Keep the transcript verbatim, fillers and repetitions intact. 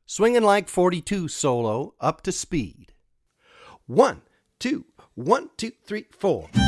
Swinging like forty-two solo up to speed. One, two, one, two, three, four.